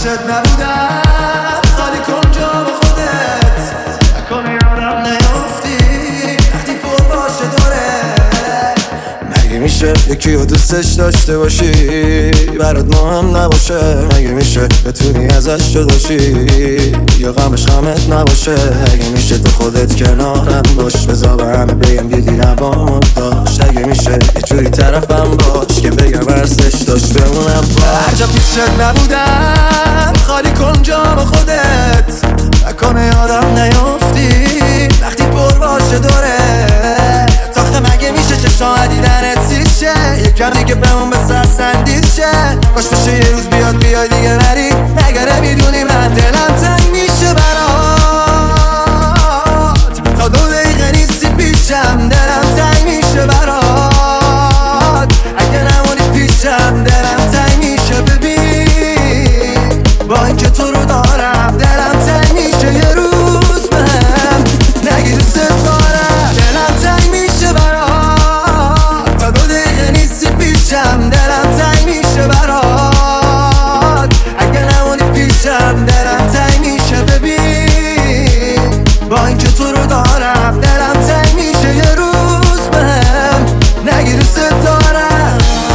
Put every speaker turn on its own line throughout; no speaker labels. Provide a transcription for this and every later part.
نبودم خالی کن جا به خودت نکنه یادم نیافتی وقتی پر باشه دوره مگه میشه یکی رو دوستش داشته باشی برات مهم نباشه مگه میشه بتونی ازش جداشی یا غمش غمت نباشه اگه میشه تو خودت کنارم باش بذار به همه بگم دیدی نبام داشت اگه میشه یه جوری طرفم باش که بگم ورسش داشت بمونم باش هر جا پیشت نبودم خالی کن جا به خودت نکنه یادم نیافتی وقتی پر باشه دوره تاخه مگه میشه چشم دیدنت سیشه یکم دیگه بمون به سرسندید شه باش بشه یه روز بیای دیگه نری مگه نمیدونی من دلم تنگ میشه برات تا 2 دقیقه نیستی پیشم دلم تنگ میشه برات اگه نمونی پیشم دلم تنگ میشه ببین با اینکه تو رو دارم دلم تنگ میشه یه روز بهم نگی دوست دارم دلم تنگ میشه برات تا 2 دقیقه نیستی پیشم دلم تنگ میشه برات اگه نمونی پیشم دلم تنگ میشه ببین با اینکه تو رو دارم دلم تنگ میشه یه روز بهم نگی دوست دارم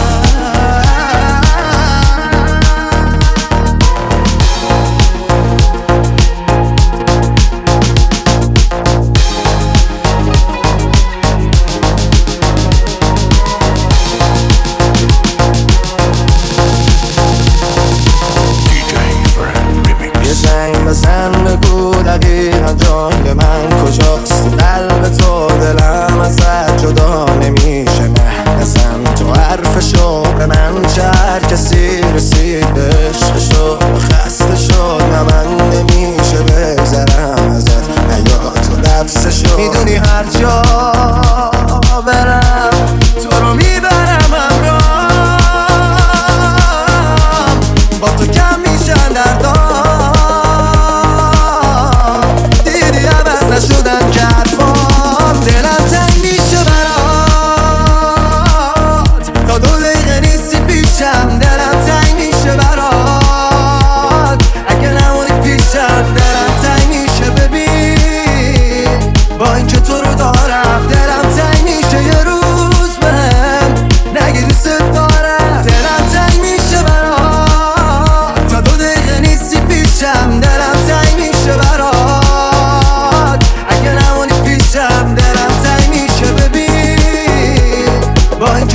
بزن بگو دقیقا جای من کجاست قلب تو دلم ازت جدا نمیشه نه نزن تو حرفشو به من چه هر کسی رسید به عشقشو خسته شد نه من نمیشه بذارم ازت نه یا تو لبسشو میدونی هر جا برم تو رو میبرم همراهم با تو کم میشن دردام نشدن که حرفام دلم تنگ میشه برات تا 2 دقیقه نیستی پیشم دلم تنگ میشه برات اگه نمونی پیشم دلم تنگ میشه ببین با اینکه تو رو دارم دلم تنگ میشه یه روز بهم نگی دوست دارم دلم تنگ میشه برات تا 2 دقیقه نیستی پیشم دلم تنگ میشه برات دلم تنگ میشه ببین با اینکه